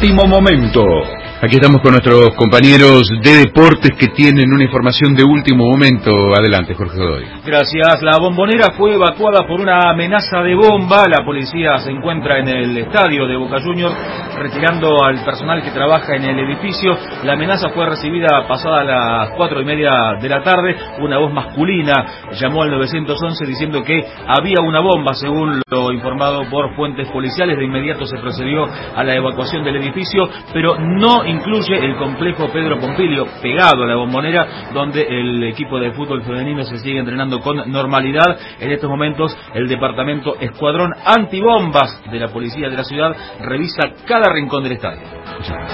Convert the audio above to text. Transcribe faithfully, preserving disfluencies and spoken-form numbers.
último momento. Aquí estamos con nuestros compañeros de deportes que tienen una información de último momento. Adelante, Jorge Godoy. Gracias. La Bombonera fue evacuada por una amenaza de bomba. La policía se encuentra en el estadio de Boca Juniors retirando al personal que trabaja en el edificio. La amenaza fue recibida pasada las cuatro y media de la tarde. Una voz masculina llamó al nueve once diciendo que había una bomba, según lo informado por fuentes policiales. De inmediato se procedió a la evacuación del edificio, pero no incluye el complejo Pedro Pompilio, pegado a la Bombonera, donde el equipo de fútbol femenino se sigue entrenando con normalidad. En estos momentos el departamento Escuadrón Antibombas de la policía de la ciudad revisa cada rincón del estadio.